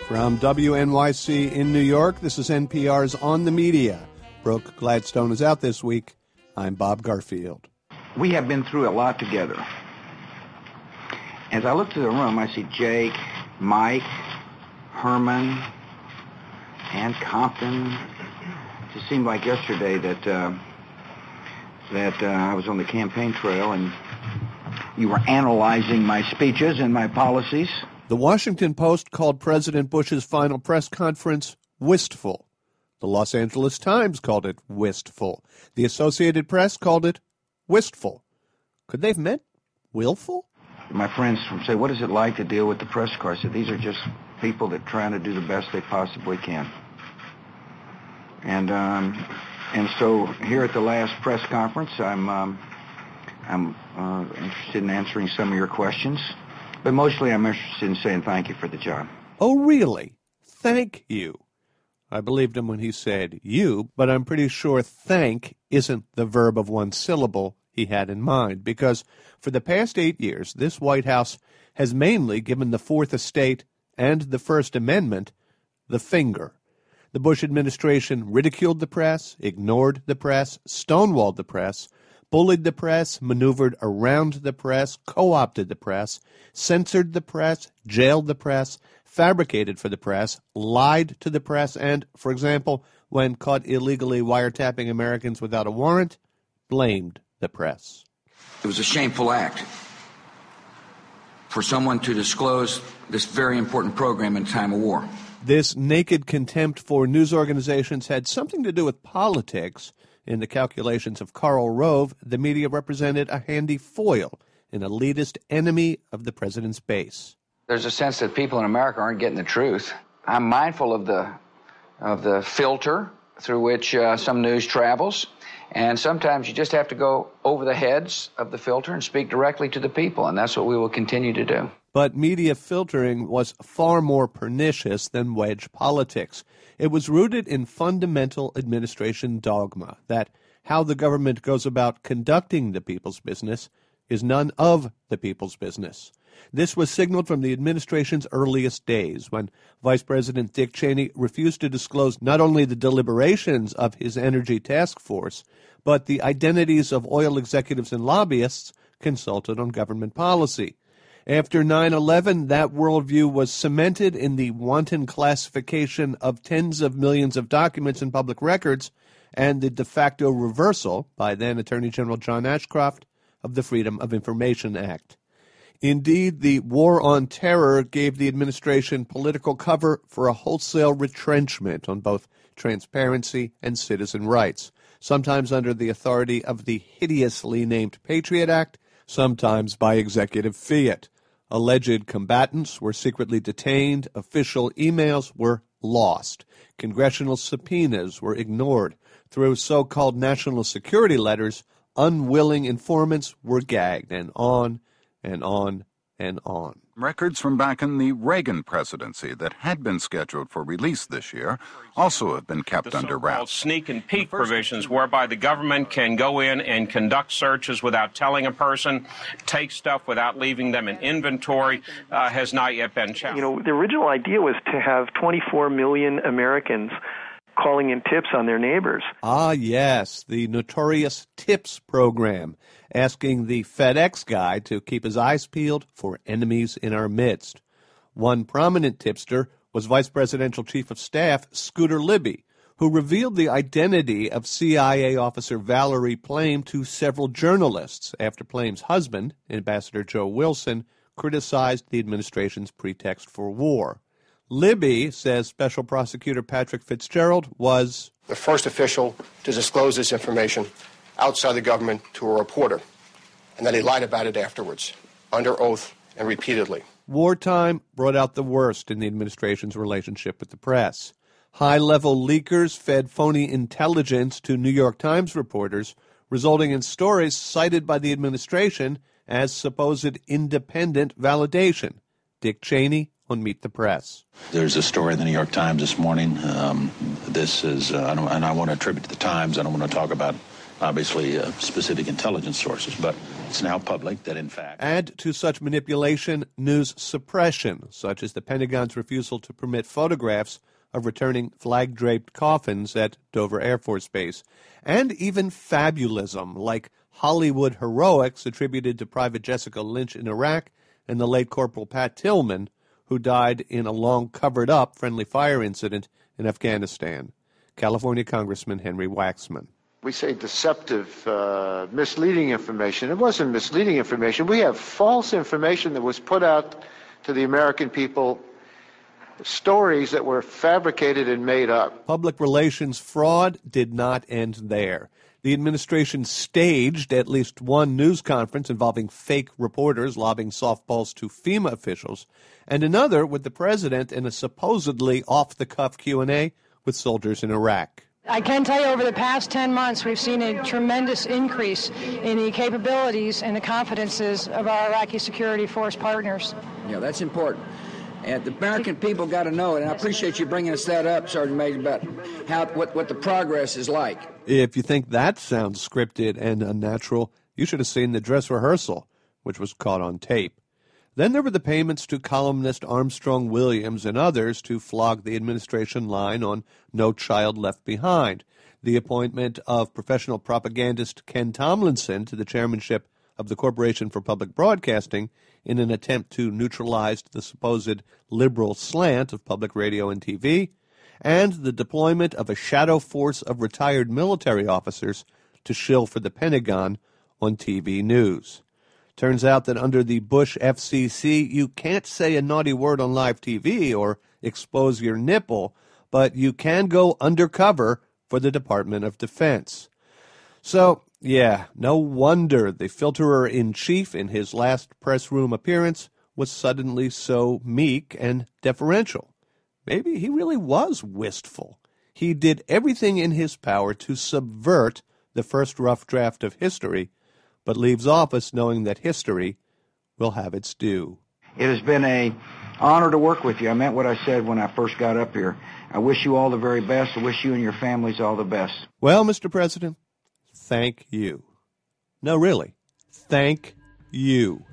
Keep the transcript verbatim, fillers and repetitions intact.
From W N Y C in New York, this is N P R's On the Media. Brooke Gladstone is out this week. I'm Bob Garfield. We have been through a lot together. As I look to the room, I see Jake, Mike, Herman, and Compton. It just seemed like yesterday that uh, that uh, I was on the campaign trail and you were analyzing my speeches and my policies. The Washington Post called President Bush's final press conference wistful. The Los Angeles Times called it wistful. The Associated Press called it wistful. Could they have meant willful? My friends say, what is it like to deal with the press corps? I said, these are just people that are trying to do the best they possibly can. And um, and so here at the last press conference, I'm, um, I'm uh, interested in answering some of your questions. But mostly I'm interested in saying thank you for the job. Oh, really? Thank you. I believed him when he said you, but I'm pretty sure thank isn't the verb of one syllable he had in mind, because for the past eight years, this White House has mainly given the Fourth Estate and the First Amendment the finger. The Bush administration ridiculed the press, ignored the press, stonewalled the press, bullied the press, maneuvered around the press, co-opted the press, censored the press, jailed the press, fabricated for the press, lied to the press, and, for example, when caught illegally wiretapping Americans without a warrant, blamed the press. It was a shameful act for someone to disclose this very important program in a time of war. This naked contempt for news organizations had something to do with politics. In the calculations of Karl Rove, the media represented a handy foil, an elitist enemy of the president's base. There's a sense that people in America aren't getting the truth. I'm mindful of the of the filter through which uh, some news travels, and sometimes you just have to go over the heads of the filter and speak directly to the people, and that's what we will continue to do. But media filtering was far more pernicious than wedge politics. It was rooted in fundamental administration dogma that how the government goes about conducting the people's business is none of the people's business. This was signaled from the administration's earliest days, when Vice President Dick Cheney refused to disclose not only the deliberations of his energy task force, but the identities of oil executives and lobbyists consulted on government policy. After nine eleven, that worldview was cemented in the wanton classification of tens of millions of documents in public records and the de facto reversal by then Attorney General John Ashcroft of the Freedom of Information Act. Indeed, the war on terror gave the administration political cover for a wholesale retrenchment on both transparency and citizen rights, sometimes under the authority of the hideously named Patriot Act, sometimes by executive fiat. Alleged combatants were secretly detained, official emails were lost, congressional subpoenas were ignored. Through so-called national security letters, unwilling informants were gagged, and on and on and on. Records from back in the Reagan presidency that had been scheduled for release this year also have been kept the under wraps. Sneak and peek provisions whereby the government can go in and conduct searches without telling a person, take stuff without leaving them in inventory, uh, has not yet been challenged. You know, the original idea was to have twenty-four million Americans calling in tips on their neighbors. Ah, yes, the notorious TIPS program, asking the FedEx guy to keep his eyes peeled for enemies in our midst. One prominent tipster was Vice Presidential Chief of Staff Scooter Libby, who revealed the identity of C I A officer Valerie Plame to several journalists after Plame's husband, Ambassador Joe Wilson, criticized the administration's pretext for war. Libby says Special Prosecutor Patrick Fitzgerald was the first official to disclose this information outside the government to a reporter, and that he lied about it afterwards, under oath and repeatedly. Wartime brought out the worst in the administration's relationship with the press. High-level leakers fed phony intelligence to New York Times reporters, resulting in stories cited by the administration as supposed independent validation. Dick Cheney on Meet the Press. There's a story in the New York Times this morning. Um, this is, uh, I don't, and I want to attribute to the Times. I don't want to talk about obviously uh, specific intelligence sources, but it's now public that, in fact... Add to such manipulation news suppression, such as the Pentagon's refusal to permit photographs of returning flag-draped coffins at Dover Air Force Base, and even fabulism, like Hollywood heroics attributed to Private Jessica Lynch in Iraq and the late Corporal Pat Tillman, who died in a long covered-up friendly fire incident in Afghanistan. California Congressman Henry Waxman. We say deceptive, uh, misleading information. It wasn't misleading information. We have false information that was put out to the American people, stories that were fabricated and made up. Public relations fraud did not end there. The administration staged at least one news conference involving fake reporters lobbing softballs to FEMA officials, and another with the president in a supposedly off-the-cuff Q and A with soldiers in Iraq. I can tell you over the past ten months, we've seen a tremendous increase in the capabilities and the confidences of our Iraqi security force partners. Yeah, that's important. And the American people got to know it, and I appreciate you bringing us that up, Sergeant Major, about how what, what the progress is like. If you think that sounds scripted and unnatural, you should have seen the dress rehearsal, which was caught on tape. Then there were the payments to columnist Armstrong Williams and others to flog the administration line on No Child Left Behind, the appointment of professional propagandist Ken Tomlinson to the chairmanship of the Corporation for Public Broadcasting in an attempt to neutralize the supposed liberal slant of public radio and T V, and the deployment of a shadow force of retired military officers to shill for the Pentagon on T V news. Turns out that under the Bush F C C, you can't say a naughty word on live T V or expose your nipple, but you can go undercover for the Department of Defense. So, yeah, no wonder the filterer-in-chief in his last press room appearance was suddenly so meek and deferential. Maybe he really was wistful. He did everything in his power to subvert the first rough draft of history, but leaves office knowing that history will have its due. It has been an honor to work with you. I meant what I said when I first got up here. I wish you all the very best. I wish you and your families all the best. Well, Mister President, thank you. No, really, thank you.